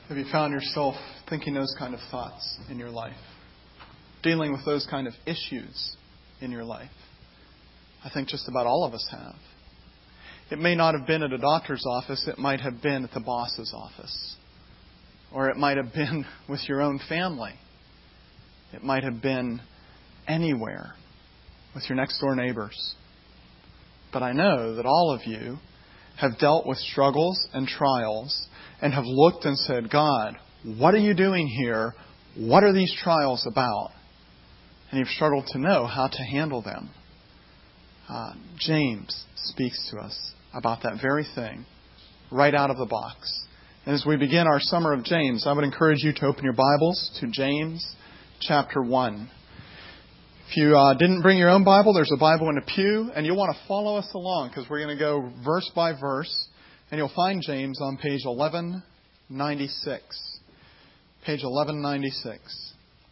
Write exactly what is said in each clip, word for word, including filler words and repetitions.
Have you found yourself thinking those kind of thoughts in your life? Dealing with those kind of issues in your life? I think just about all of us have. It may not have been at a doctor's office. It might have been at the boss's office. Or it might have been with your own family. It might have been anywhere with your next door neighbors. But I know that all of you have dealt with struggles and trials and have looked and said, God, what are you doing here? What are these trials about? And you've struggled to know how to handle them. Uh, James speaks to us about that very thing right out of the box. And as we begin our summer of James, I would encourage you to open your Bibles to James chapter one. If you uh, didn't bring your own Bible, there's a Bible in the pew, and you'll want to follow us along because we're going to go verse by verse, and you'll find James on page eleven ninety-six. Page eleven ninety-six.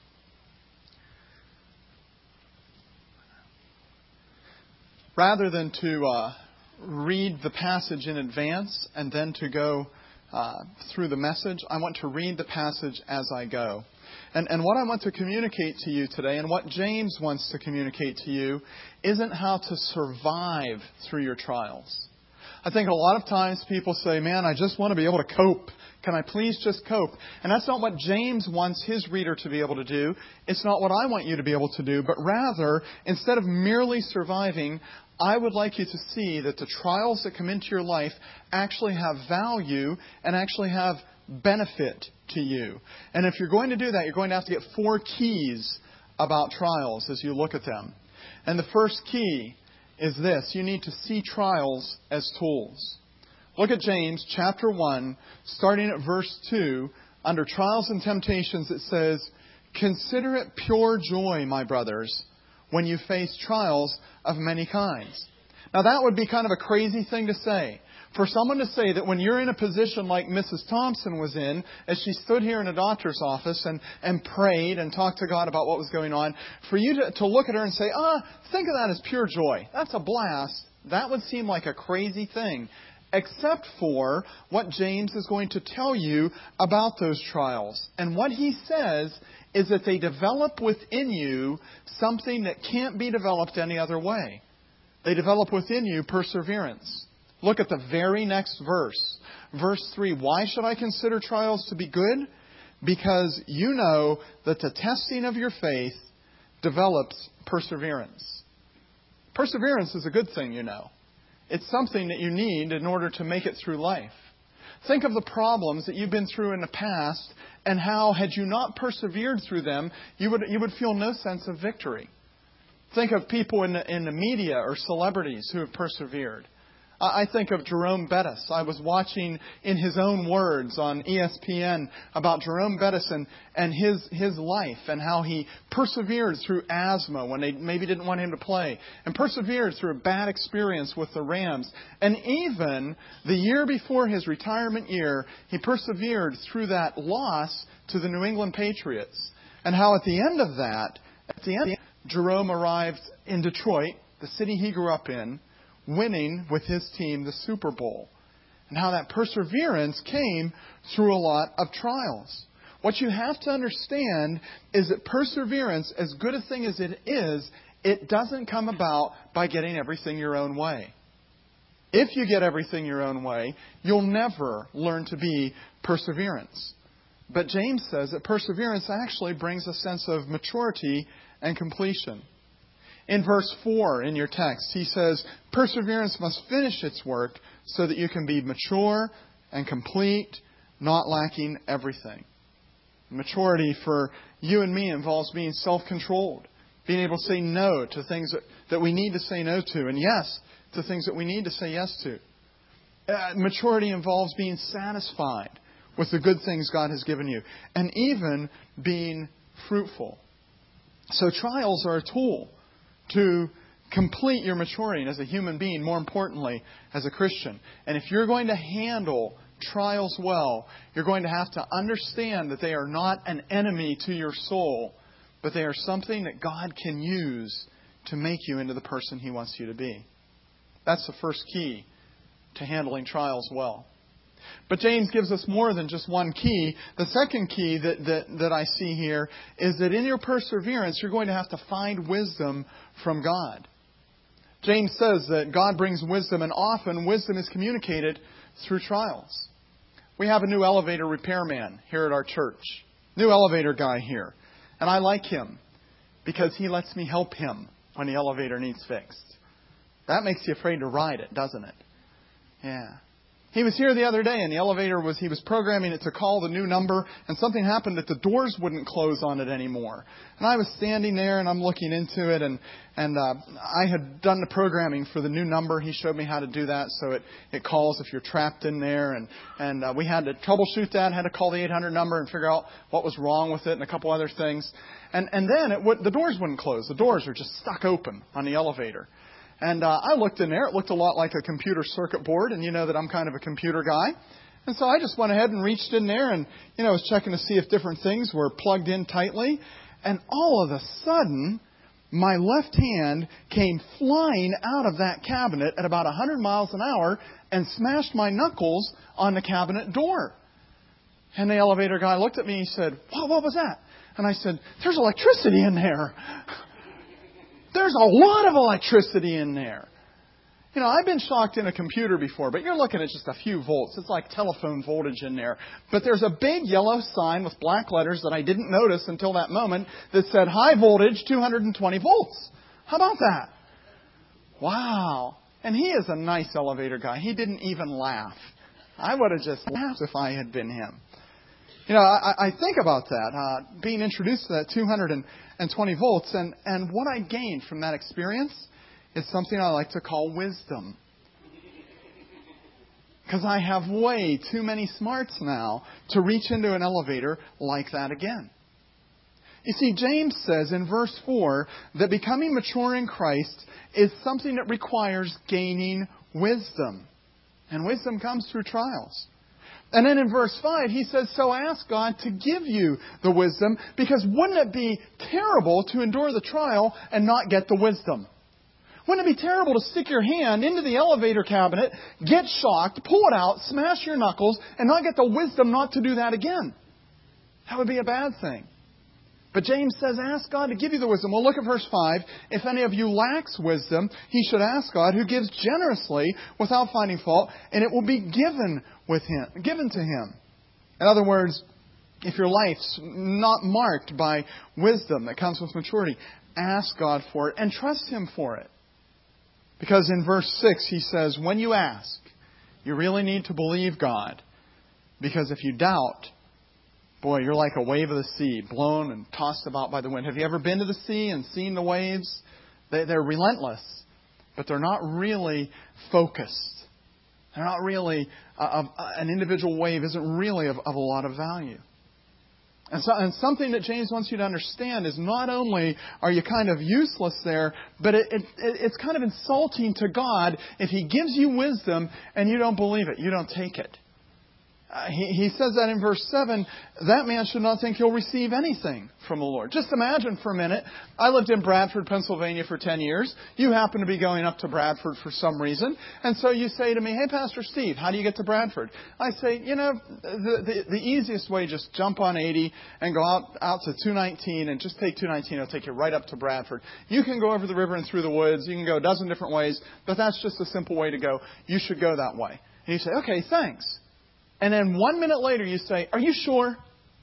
Rather than to uh, read the passage in advance and then to go uh, through the message, I want to read the passage as I go. And, and what I want to communicate to you today, and what James wants to communicate to you, isn't how to survive through your trials. I think a lot of times people say, man, I just want to be able to cope. Can I please just cope? And that's not what James wants his reader to be able to do. It's not what I want you to be able to do. But rather, instead of merely surviving, I would like you to see that the trials that come into your life actually have value and actually have benefit to you. And if you're going to do that, you're going to have to get four keys about trials as you look at them. And the first key is this. You need to see trials as tools. Look at James chapter one, starting at verse two. Under trials and temptations, it says, "Consider it pure joy, my brothers, when you face trials of many kinds." Now that would be kind of a crazy thing to say. For someone to say that when you're in a position like Missus Thompson was in, as she stood here in a doctor's office and, and prayed and talked to God about what was going on, for you to, to look at her and say, ah, think of that as pure joy. That's a blast. That would seem like a crazy thing. Except for what James is going to tell you about those trials. And what he says is that they develop within you something that can't be developed any other way. They develop within you perseverance. Look at the very next verse. Verse three. "Why should I consider trials to be good? Because you know that the testing of your faith develops perseverance." Perseverance is a good thing, you know. It's something that you need in order to make it through life. Think of the problems that you've been through in the past and how, had you not persevered through them, you would you would feel no sense of victory. Think of people in the, in the media or celebrities who have persevered. I think of Jerome Bettis. I was watching in his own words on E S P N about Jerome Bettis and, and his, his life and how he persevered through asthma when they maybe didn't want him to play, and persevered through a bad experience with the Rams. And even the year before his retirement year, he persevered through that loss to the New England Patriots. And how at the end of that, at the end, Jerome arrived in Detroit, the city he grew up in, winning with his team the Super Bowl. And how that perseverance came through a lot of trials. What you have to understand is that perseverance, as good a thing as it is, it doesn't come about by getting everything your own way. If you get everything your own way, you'll never learn to be perseverance. But James says that perseverance actually brings a sense of maturity and completion. In verse four in your text, he says, "Perseverance must finish its work so that you can be mature and complete, not lacking everything." Maturity for you and me involves being self-controlled, being able to say no to things that, that we need to say no to, and yes to things that we need to say yes to. Uh, maturity involves being satisfied with the good things God has given you, and even being fruitful. So trials are a tool to complete your maturing as a human being, more importantly, as a Christian. And if you're going to handle trials well, you're going to have to understand that they are not an enemy to your soul, but they are something that God can use to make you into the person He wants you to be. That's the first key to handling trials well. But James gives us more than just one key. The second key that, that, that I see here is that in your perseverance, you're going to have to find wisdom from God. James says that God brings wisdom, and often wisdom is communicated through trials. We have a new elevator repairman here at our church. New elevator guy here. And I like him because he lets me help him when the elevator needs fixed. That makes you afraid to ride it, doesn't it? Yeah. He was here the other day, and the elevator was, he was programming it to call the new number, and something happened that the doors wouldn't close on it anymore. And I was standing there, and I'm looking into it, and, and uh, I had done the programming for the new number. He showed me how to do that, so it, it calls if you're trapped in there. And, and uh, we had to troubleshoot that, had to call the eight hundred number and figure out what was wrong with it and a couple other things. And, and then it would, the doors wouldn't close. The doors were just stuck open on the elevator. And uh, I looked in there. It looked a lot like a computer circuit board. And you know that I'm kind of a computer guy. And so I just went ahead and reached in there and, you know, was checking to see if different things were plugged in tightly. And all of a sudden, my left hand came flying out of that cabinet at about one hundred miles an hour and smashed my knuckles on the cabinet door. And the elevator guy looked at me and he said, "What, what was that?" And I said, "There's electricity in there." There's a lot of electricity in there. You know, I've been shocked in a computer before, but you're looking at just a few volts. It's like telephone voltage in there. But there's a big yellow sign with black letters that I didn't notice until that moment that said high voltage, two hundred twenty volts. How about that? Wow. And he is a nice elevator guy. He didn't even laugh. I would have just laughed if I had been him. You know, I, I think about that, uh, being introduced to that two hundred twenty volts, and, and what I gained from that experience is something I like to call wisdom. Because I have way too many smarts now to reach into an elevator like that again. You see, James says in verse four that becoming mature in Christ is something that requires gaining wisdom. And wisdom comes through trials. And then in verse five, he says, so ask God to give you the wisdom, because wouldn't it be terrible to endure the trial and not get the wisdom? Wouldn't it be terrible to stick your hand into the elevator cabinet, get shocked, pull it out, smash your knuckles, and not get the wisdom not to do that again? That would be a bad thing. But James says, ask God to give you the wisdom. Well, look at verse five. If any of you lacks wisdom, he should ask God, who gives generously without finding fault, and it will be given with him, given to him. In other words, if your life's not marked by wisdom that comes with maturity, ask God for it and trust him for it. Because in verse six, he says, when you ask, you really need to believe God. Because if you doubt, boy, you're like a wave of the sea, blown and tossed about by the wind. Have you ever been to the sea and seen the waves? They, they're relentless, but they're not really focused. They're not really, uh, uh, an individual wave isn't really of, of a lot of value. And, so, and something that James wants you to understand is not only are you kind of useless there, but it, it, it's kind of insulting to God if he gives you wisdom and you don't believe it, you don't take it. Uh, he, he says that in verse seven, that man should not think he'll receive anything from the Lord. Just imagine for a minute, I lived in Bradford, Pennsylvania for ten years. You happen to be going up to Bradford for some reason. And so you say to me, hey, Pastor Steve, how do you get to Bradford? I say, you know, the, the, the easiest way, just jump on eighty and go out, out to two nineteen and just take two nineteen. It'll take you right up to Bradford. You can go over the river and through the woods. You can go a dozen different ways, but that's just a simple way to go. You should go that way. And you say, okay, thanks. And then one minute later you say, are you sure?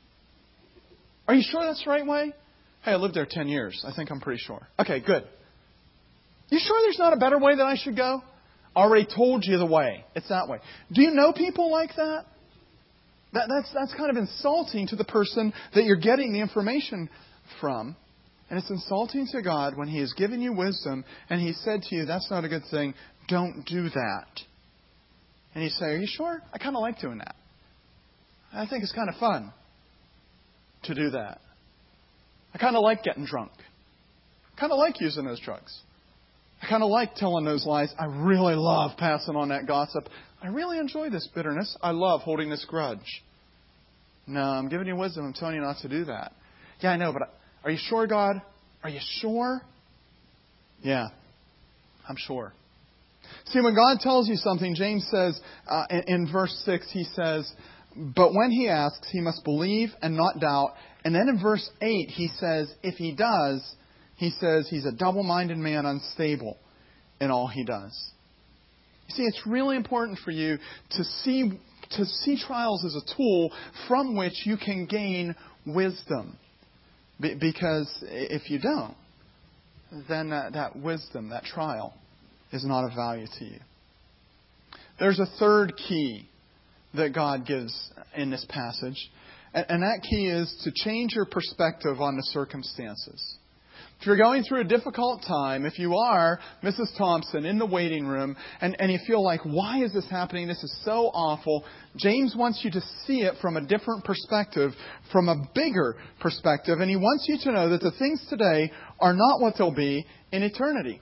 Are you sure that's the right way? Hey, I lived there ten years. I think I'm pretty sure. Okay, good. You sure there's not a better way that I should go? Already told you the way. It's that way. Do you know people like that? that that's, that's kind of insulting to the person that you're getting the information from. And it's insulting to God when he has given you wisdom and he said to you, that's not a good thing. Don't do that. And you say, are you sure? I kind of like doing that. I think it's kind of fun to do that. I kind of like getting drunk. I kind of like using those drugs. I kind of like telling those lies. I really love passing on that gossip. I really enjoy this bitterness. I love holding this grudge. No, I'm giving you wisdom. I'm telling you not to do that. Yeah, I know, but are you sure, God? Are you sure? Yeah, I'm sure. See, when God tells you something, James says uh, in, in verse six, he says, but when he asks, he must believe and not doubt. And then in verse eight, he says, if he does, he says he's a double-minded man, unstable in all he does. You see, it's really important for you to see to see trials as a tool from which you can gain wisdom. Be- because if you don't, then that, that wisdom, that trial, is not of value to you. There's a third key that God gives in this passage, and, and that key is to change your perspective on the circumstances. If you're going through a difficult time, if you are Missus Thompson in the waiting room and, and you feel like, why is this happening? This is so awful. James wants you to see it from a different perspective, from a bigger perspective. And he wants you to know that the things today are not what they'll be in eternity.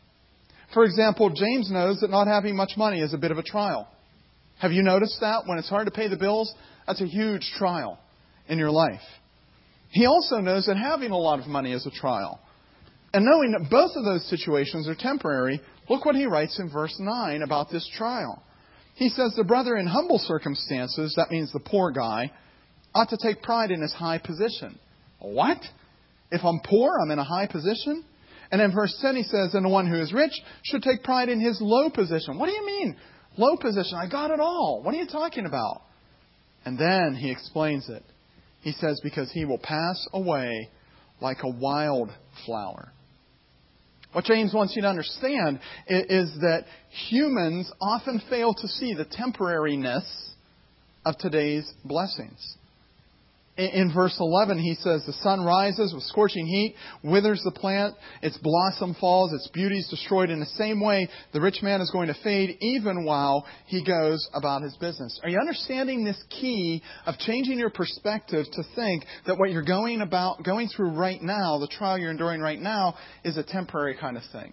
For example, James knows that not having much money is a bit of a trial. Have you noticed that? When it's hard to pay the bills, that's a huge trial in your life. He also knows that having a lot of money is a trial. And knowing that both of those situations are temporary, look what he writes in verse nine about this trial. He says, the brother in humble circumstances, that means the poor guy, ought to take pride in his high position. What? If I'm poor, I'm in a high position? And in verse ten he says, and the one who is rich should take pride in his low position. What do you mean, low position? I got it all. What are you talking about? And then he explains it. He says, because he will pass away like a wild flower. What James wants you to understand is that humans often fail to see the temporariness of today's blessings. In verse eleven, he says, the sun rises with scorching heat, withers the plant, its blossom falls, its beauty is destroyed. In the same way, the rich man is going to fade even while he goes about his business. Are you understanding this key of changing your perspective to think that what you're going about, going through right now, the trial you're enduring right now, is a temporary kind of thing?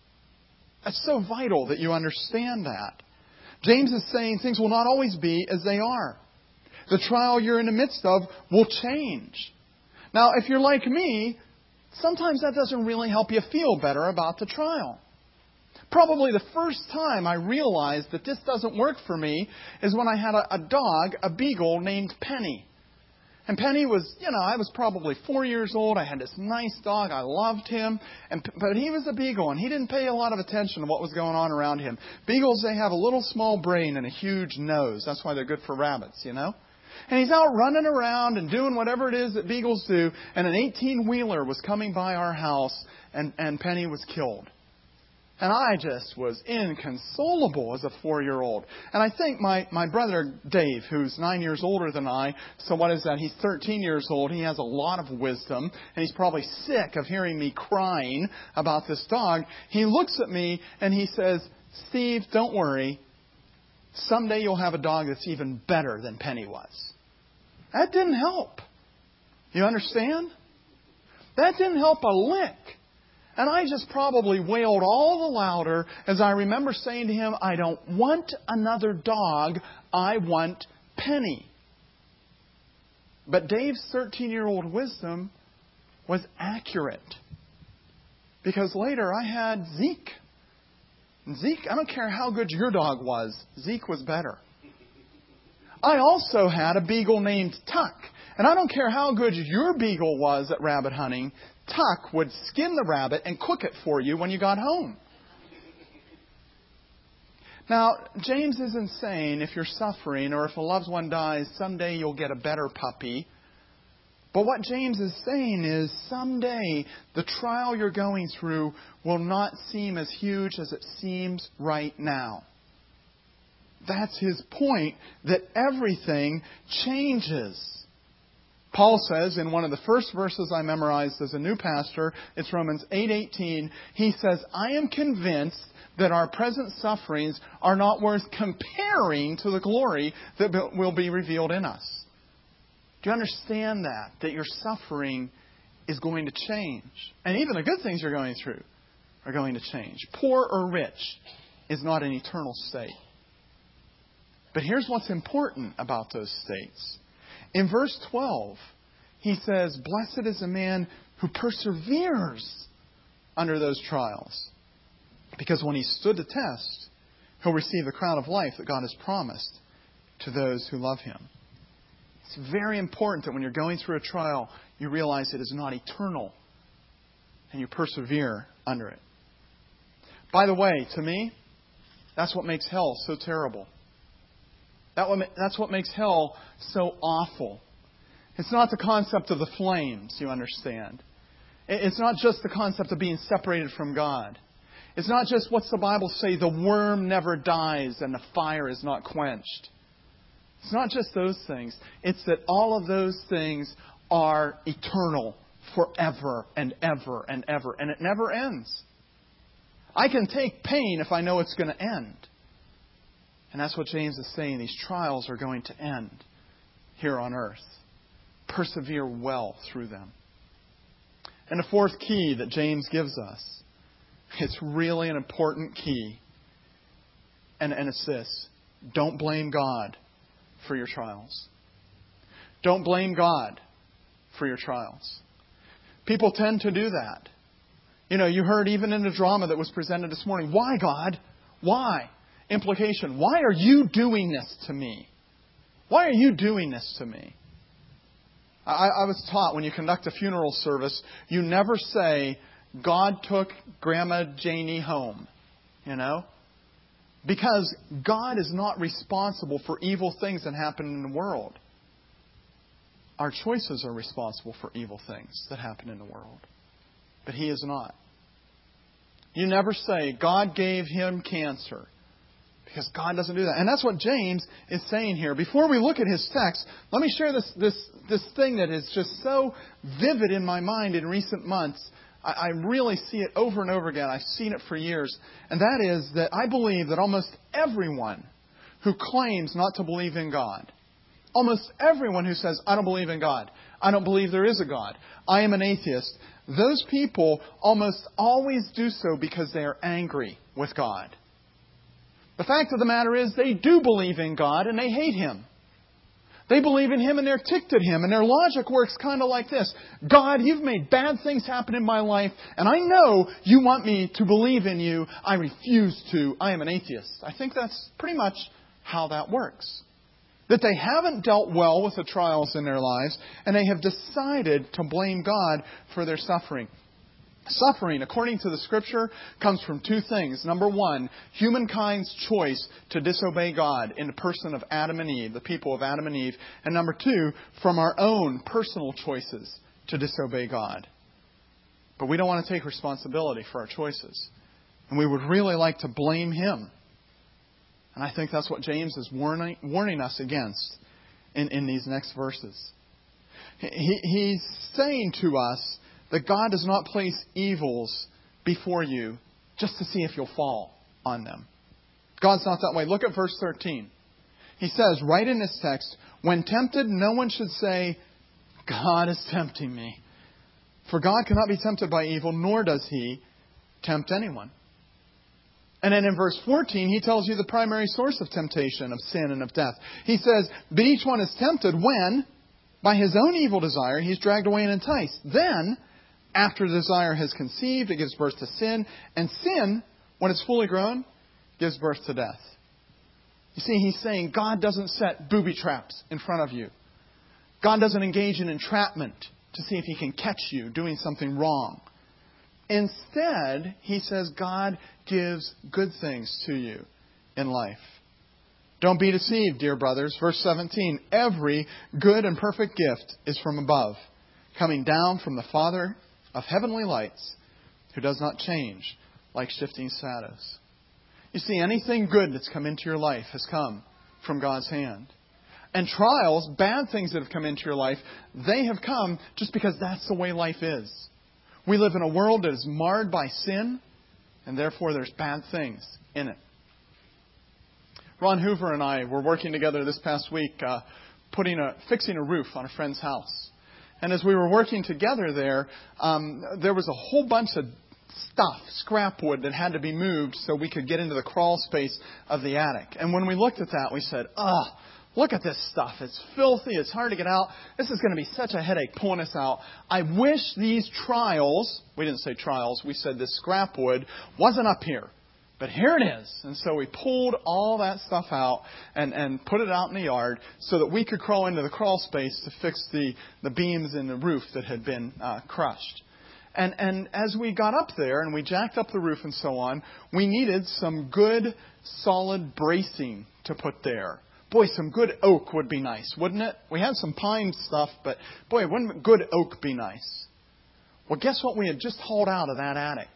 It's so vital that you understand that. James is saying things will not always be as they are. The trial you're in the midst of will change. Now, if you're like me, sometimes that doesn't really help you feel better about the trial. Probably the first time I realized that this doesn't work for me is when I had a, a dog, a beagle named Penny. And Penny was, you know, I was probably four years old. I had this nice dog. I loved him. And, but he was a beagle, and he didn't pay a lot of attention to what was going on around him. Beagles, they have a little small brain and a huge nose. That's why they're good for rabbits, you know. And he's out running around and doing whatever it is that beagles do. And an eighteen-wheeler was coming by our house, and, and Penny was killed. And I just was inconsolable as a four-year-old. And I think my, my brother Dave, who's nine years older than I, so what is that? He's thirteen years old. He has a lot of wisdom. And he's probably sick of hearing me crying about this dog. He looks at me and he says, Steve, don't worry. Someday you'll have a dog that's even better than Penny was. That didn't help. You understand? That didn't help a lick. And I just probably wailed all the louder as I remember saying to him, I don't want another dog. I want Penny. But Dave's thirteen-year-old wisdom was accurate. Because later I had Zeke. Zeke, I don't care how good your dog was, Zeke was better. I also had a beagle named Tuck. And I don't care how good your beagle was at rabbit hunting, Tuck would skin the rabbit and cook it for you when you got home. Now, James isn't saying if you're suffering or if a loved one dies, someday you'll get a better puppy. But what James is saying is someday the trial you're going through will not seem as huge as it seems right now. That's his point, that everything changes. Paul says in one of the first verses I memorized as a new pastor, it's Romans eight eighteen, he says, I am convinced that our present sufferings are not worth comparing to the glory that will be revealed in us. Do you understand that? That your suffering is going to change. And even the good things you're going through are going to change. Poor or rich is not an eternal state. But here's what's important about those states. In verse twelve, he says, blessed is a man who perseveres under those trials. Because when he stood the test, he'll receive the crown of life that God has promised to those who love him. It's very important that when you're going through a trial, you realize it is not eternal and you persevere under it. By the way, to me, that's what makes hell so terrible. That what, that's what makes hell so awful. It's not the concept of the flames, you understand. It's not just the concept of being separated from God. It's not just, what's the Bible say, the worm never dies and the fire is not quenched. It's not just those things. It's that all of those things are eternal forever and ever and ever. And it never ends. I can take pain if I know it's going to end. And that's what James is saying. These trials are going to end here on earth. Persevere well through them. And the fourth key that James gives us, it's really an important key. And, and it's this. Don't blame God for your trials. Don't blame God for your trials. People tend to do that. You know, you heard even in the drama that was presented this morning, why, God? Why? Implication, why are you doing this to me? Why are you doing this to me? I, I was taught when you conduct a funeral service, you never say, God took Grandma Janie home. You know? Because God is not responsible for evil things that happen in the world. Our choices are responsible for evil things that happen in the world. But He is not. You never say, God gave him cancer. Because God doesn't do that. And that's what James is saying here. Before we look at his text, let me share this this this thing that is just so vivid in my mind in recent months. I, I really see it over and over again. I've seen it for years. And that is that I believe that almost everyone who claims not to believe in God, almost everyone who says, I don't believe in God, I don't believe there is a God, I am an atheist, those people almost always do so because they are angry with God. The fact of the matter is they do believe in God and they hate Him. They believe in Him and they're ticked at Him. And their logic works kind of like this. God, you've made bad things happen in my life. And I know you want me to believe in you. I refuse to. I am an atheist. I think that's pretty much how that works. That they haven't dealt well with the trials in their lives. And they have decided to blame God for their suffering. Suffering, according to the Scripture, comes from two things. Number one, humankind's choice to disobey God in the person of Adam and Eve, the people of Adam and Eve. And number two, from our own personal choices to disobey God. But we don't want to take responsibility for our choices. And we would really like to blame Him. And I think that's what James is warning, warning us against in, in these next verses. He, he's saying to us that God does not place evils before you just to see if you'll fall on them. God's not that way. Look at verse thirteen. He says, right in this text, when tempted, no one should say, God is tempting me. For God cannot be tempted by evil, nor does He tempt anyone. And then in verse fourteen, he tells you the primary source of temptation, of sin and of death. He says, but each one is tempted when, by his own evil desire, he's dragged away and enticed. Then, after the desire has conceived, it gives birth to sin. And sin, when it's fully grown, gives birth to death. You see, he's saying God doesn't set booby traps in front of you. God doesn't engage in entrapment to see if He can catch you doing something wrong. Instead, he says God gives good things to you in life. Don't be deceived, dear brothers. Verse seventeen, every good and perfect gift is from above, coming down from the Father of heavenly lights, who does not change like shifting shadows. You see, anything good that's come into your life has come from God's hand. And trials, bad things that have come into your life, they have come just because that's the way life is. We live in a world that is marred by sin, and therefore there's bad things in it. Ron Hoover and I were working together this past week, uh, putting a fixing a roof on a friend's house. And as we were working together there, um, there was a whole bunch of stuff, scrap wood, that had to be moved so we could get into the crawl space of the attic. And when we looked at that, we said, ugh, look at this stuff. It's filthy. It's hard to get out. This is going to be such a headache pulling us out. I wish these trials, we didn't say trials, we said this scrap wood, wasn't up here. But here it is. And so we pulled all that stuff out and, and put it out in the yard so that we could crawl into the crawl space to fix the, the beams in the roof that had been uh, crushed. And, and as we got up there and we jacked up the roof and so on, we needed some good, solid bracing to put there. Boy, some good oak would be nice, wouldn't it? We had some pine stuff, but boy, wouldn't good oak be nice? Well, guess what we had just hauled out of that attic?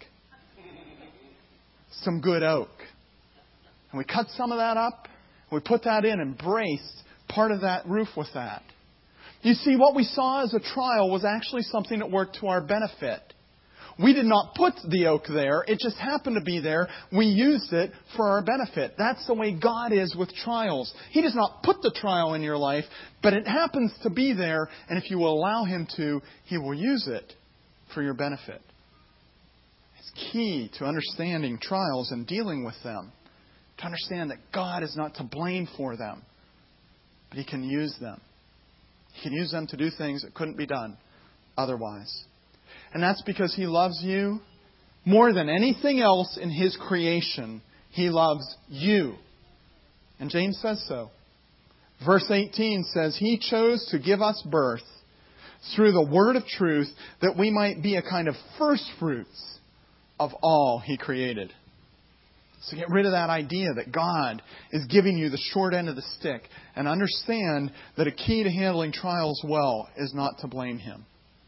Some good oak. And we cut some of that up, and we put that in and braced part of that roof with that. You see, what we saw as a trial was actually something that worked to our benefit. We did not put the oak there. It just happened to be there. We used it for our benefit. That's the way God is with trials. He does not put the trial in your life, but it happens to be there. And if you will allow Him to, He will use it for your benefit. It's key to understanding trials and dealing with them. To understand that God is not to blame for them, but He can use them. He can use them to do things that couldn't be done otherwise. And that's because He loves you more than anything else in His creation. He loves you. And James says so. Verse eighteen says, He chose to give us birth through the word of truth that we might be a kind of first fruits of all He created. So get rid of that idea that God is giving you the short end of the stick and understand that a key to handling trials well is not to blame Him.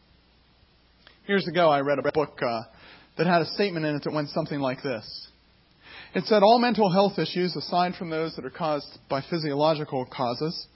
Years ago, I read a book uh, that had a statement in it that went something like this. It said, all mental health issues, aside from those that are caused by physiological causes,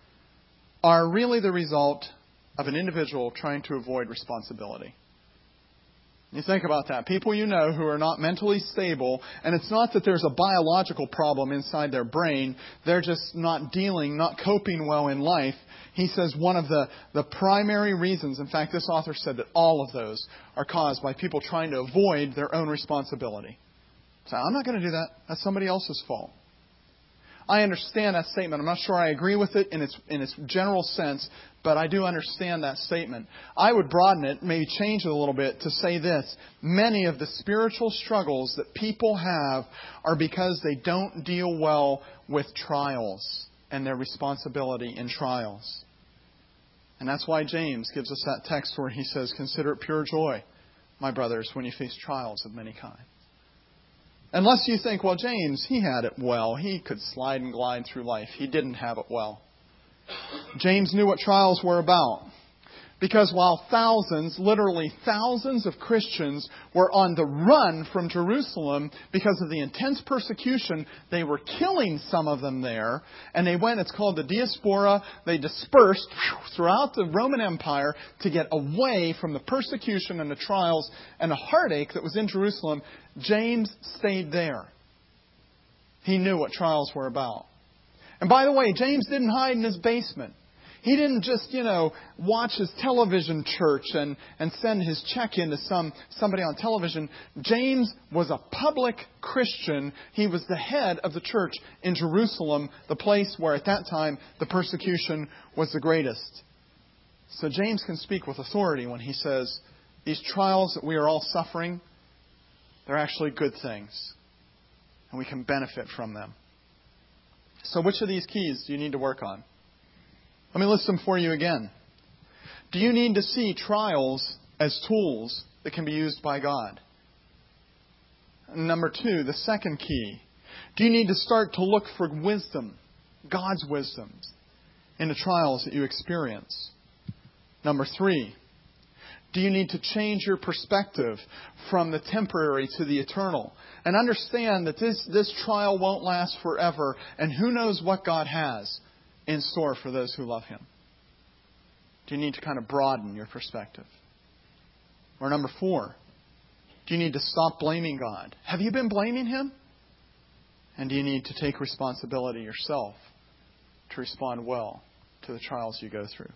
are really the result of an individual trying to avoid responsibility. You think about that. People you know who are not mentally stable, and it's not that there's a biological problem inside their brain. They're just not dealing, not coping well in life. He says one of the, the primary reasons, in fact, this author said that all of those are caused by people trying to avoid their own responsibility. So I'm not going to do that. That's somebody else's fault. I understand that statement. I'm not sure I agree with it in its in its general sense, but I do understand that statement. I would broaden it, maybe change it a little bit to say this. Many of the spiritual struggles that people have are because they don't deal well with trials and their responsibility in trials. And that's why James gives us that text where he says, consider it pure joy, my brothers, when you face trials of many kinds. Unless you think, well, James, he had it well. He could slide and glide through life. He didn't have it well. James knew what trials were about. Because while thousands, literally thousands of Christians were on the run from Jerusalem because of the intense persecution, they were killing some of them there. And they went, it's called the diaspora, they dispersed throughout the Roman Empire to get away from the persecution and the trials and the heartache that was in Jerusalem. James stayed there. He knew what trials were about. And by the way, James didn't hide in his basement. He didn't just, you know, watch his television church and, and send his check in to some, somebody on television. James was a public Christian. He was the head of the church in Jerusalem, the place where at that time the persecution was the greatest. So James can speak with authority when he says, these trials that we are all suffering, they're actually good things. And we can benefit from them. So which of these keys do you need to work on? Let me list them for you again. Do you need to see trials as tools that can be used by God? Number two, the second key. Do you need to start to look for wisdom, God's wisdom, in the trials that you experience? Number three, do you need to change your perspective from the temporary to the eternal? And understand that this, this trial won't last forever, and who knows what God has in store for those who love Him. Do you need to kind of broaden your perspective? Or number four, do you need to stop blaming God? Have you been blaming Him? And do you need to take responsibility yourself to respond well to the trials you go through?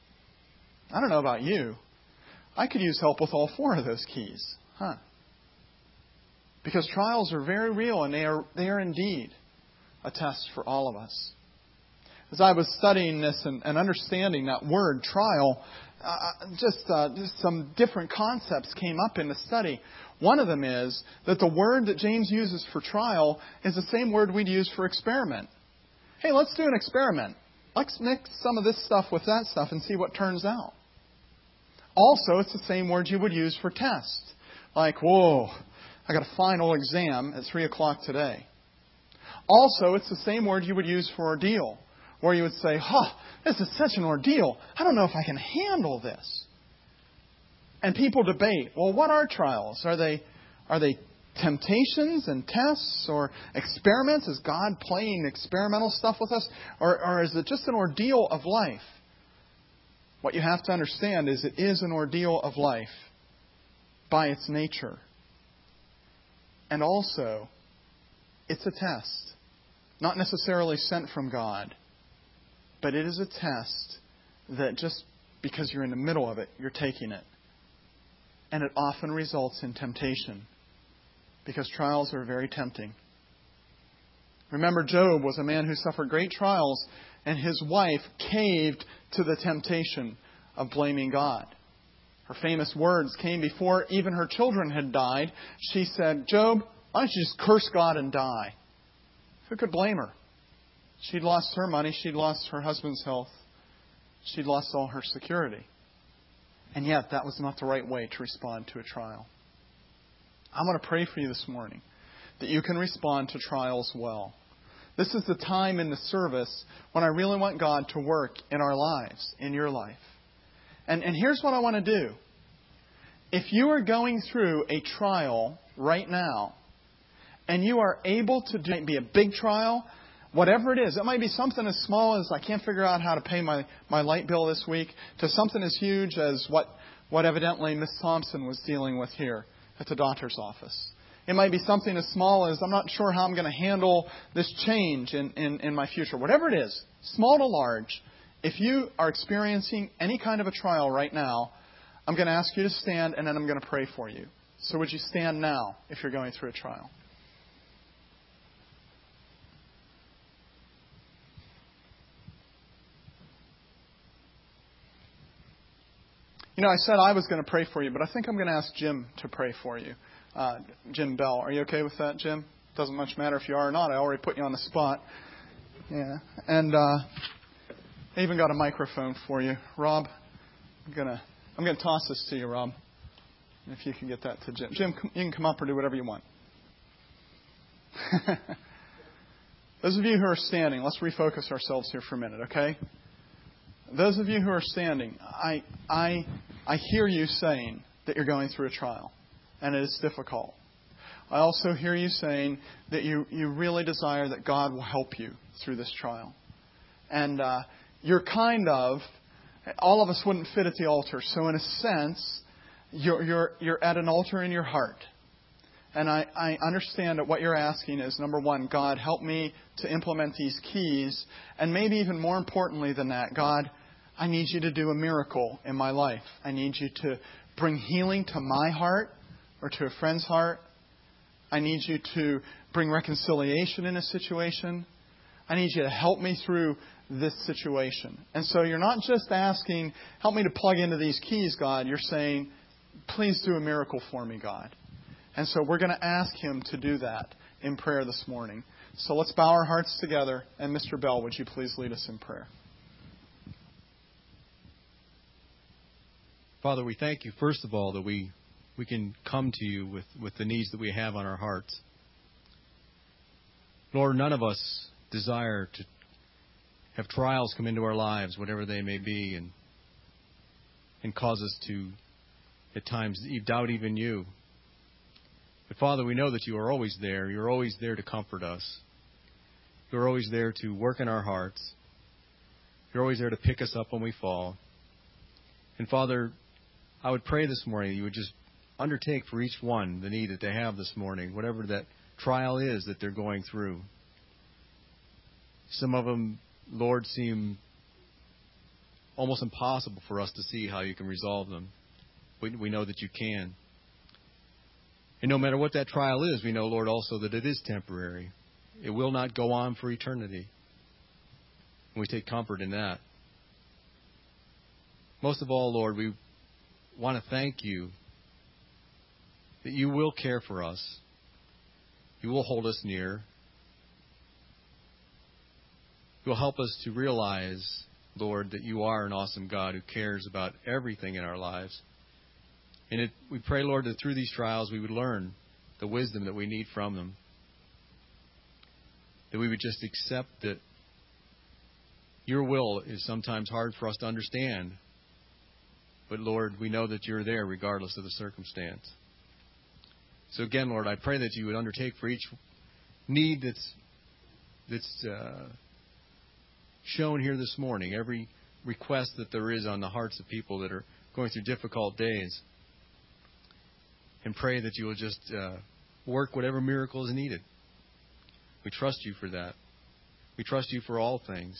I don't know about you. I could use help with all four of those keys. Huh? Because trials are very real, and they are, they are indeed a test for all of us. As I was studying this and, and understanding that word, trial, uh, just, uh, just some different concepts came up in the study. One of them is that the word that James uses for trial is the same word we'd use for experiment. Hey, let's do an experiment. Let's mix some of this stuff with that stuff and see what turns out. Also, it's the same word you would use for test. Like, whoa, I got a final exam at three o'clock today. Also, it's the same word you would use for ordeal, where you would say, huh, this is such an ordeal. I don't know if I can handle this. And people debate, well, what are trials? Are they, are they temptations and tests or experiments? Is God playing experimental stuff with us? Or, or is it just an ordeal of life? What you have to understand is it is an ordeal of life by its nature. And also, it's a test. Not necessarily sent from God, but it is a test that just because you're in the middle of it, you're taking it. And it often results in temptation, because trials are very tempting. Remember, Job was a man who suffered great trials, and his wife caved to the temptation of blaming God. Her famous words came before even her children had died. She said, Job, why don't you just curse God and die? Who could blame her? She'd lost her money. She'd lost her husband's health. She'd lost all her security. And yet, that was not the right way to respond to a trial. I want to pray for you this morning that you can respond to trials well. This is the time in the service when I really want God to work in our lives, in your life. And, and here's what I want to do. If you are going through a trial right now, and you are able to do, it might be a big trial, whatever it is. It might be something as small as I can't figure out how to pay my, my light bill this week, to something as huge as what, what evidently Miss Thompson was dealing with here at the doctor's office. It might be something as small as I'm not sure how I'm going to handle this change in, in, in my future. Whatever it is, small to large, if you are experiencing any kind of a trial right now, I'm going to ask you to stand and then I'm going to pray for you. So would you stand now if you're going through a trial? You know, I said I was going to pray for you, but I think I'm going to ask Jim to pray for you. Uh, Jim Bell. Are you okay with that, Jim? Doesn't much matter if you are or not. I already put you on the spot. Yeah. And uh, I even got a microphone for you. Rob, I'm going to I'm going to toss this to you, Rob. If you can get that to Jim. Jim, you can come up or do whatever you want. Those of you who are standing, let's refocus ourselves here for a minute, okay? Those of you who are standing, I, I, I hear you saying that you're going through a trial, and it is difficult. I also hear you saying that you, you really desire that God will help you through this trial. And uh, you're kind of, all of us wouldn't fit at the altar, so in a sense, you're, you're, you're at an altar in your heart. And I, I understand that what you're asking is, number one, God, help me to implement these keys. And maybe even more importantly than that, God, I need you to do a miracle in my life. I need you to bring healing to my heart or to a friend's heart. I need you to bring reconciliation in a situation. I need you to help me through this situation. And so you're not just asking, help me to plug into these keys, God. You're saying, please do a miracle for me, God. And so we're going to ask Him to do that in prayer this morning. So let's bow our hearts together. And Mister Bell, would you please lead us in prayer? Father, we thank you, first of all, that we, we can come to you with, with the needs that we have on our hearts. Lord, none of us desire to have trials come into our lives, whatever they may be, and, and cause us to, at times, doubt even you. But Father, we know that you are always there. You're always there to comfort us. You're always there to work in our hearts. You're always there to pick us up when we fall. And Father, I would pray this morning that you would just undertake for each one the need that they have this morning, whatever that trial is that they're going through. Some of them, Lord, seem almost impossible for us to see how you can resolve them. We, we know that you can. And no matter what that trial is, we know, Lord, also that it is temporary. It will not go on for eternity. And we take comfort in that. most of all, Lord, we want to thank you that you will care for us. You will hold us near. You will help us to realize, Lord, that you are an awesome God who cares about everything in our lives. And it, we pray, Lord, that through these trials we would learn the wisdom that we need from them. That we would just accept that your will is sometimes hard for us to understand. But, Lord, we know that you're there regardless of the circumstance. So again, Lord, I pray that you would undertake for each need that's that's uh, shown here this morning, every request that there is on the hearts of people that are going through difficult days, and pray that you will just uh, work whatever miracle is needed. We trust you for that. We trust you for all things.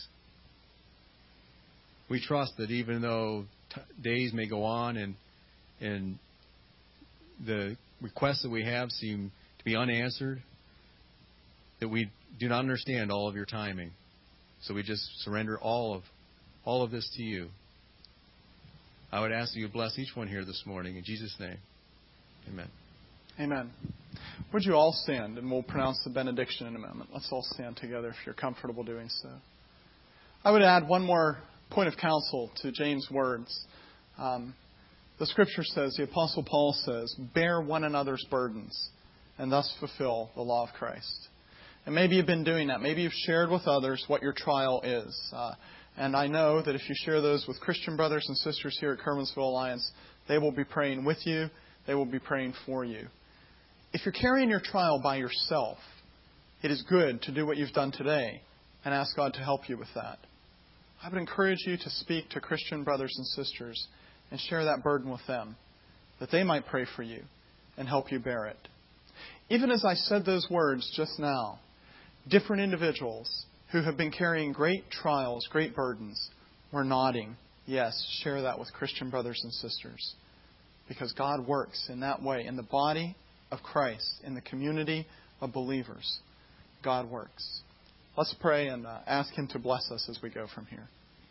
We trust that even though t- days may go on and and the requests that we have seem to be unanswered, that we do not understand all of your timing. So we just surrender all of all of this to you. I would ask that you bless each one here this morning. In Jesus' name, amen. Amen. Would you all stand, and we'll pronounce the benediction in a moment. Let's all stand together if you're comfortable doing so. I would add one more point of counsel to James' words. Um, the Scripture says, the Apostle Paul says, bear one another's burdens and thus fulfill the law of Christ. And maybe you've been doing that. Maybe you've shared with others what your trial is. Uh, and I know that if you share those with Christian brothers and sisters here at Kerwinsville Alliance, they will be praying with you. They will be praying for you. If you're carrying your trial by yourself, it is good to do what you've done today and ask God to help you with that. I would encourage you to speak to Christian brothers and sisters and share that burden with them, that they might pray for you and help you bear it. Even as I said those words just now, different individuals who have been carrying great trials, great burdens, were nodding, yes, share that with Christian brothers and sisters. Because God works in that way. In the body of Christ, in the community of believers, God works. Let's pray and uh, ask Him to bless us as we go from here.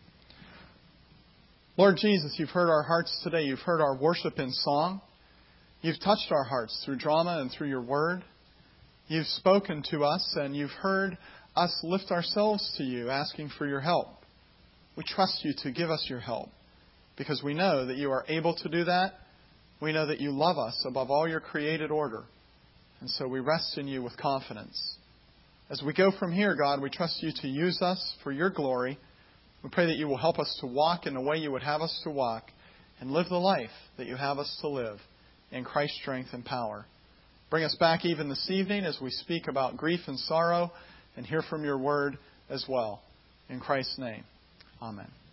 Lord Jesus, you've heard our hearts today. You've heard our worship in song. You've touched our hearts through drama and through your word. You've spoken to us and you've heard us lift ourselves to you, asking for your help. We trust you to give us your help because we know that you are able to do that. We know that you love us above all your created order. And so we rest in you with confidence. As we go from here, God, we trust you to use us for your glory. We pray that you will help us to walk in the way you would have us to walk and live the life that you have us to live in Christ's strength and power. Bring us back even this evening as we speak about grief and sorrow and hear from your word as well. In Christ's name, amen.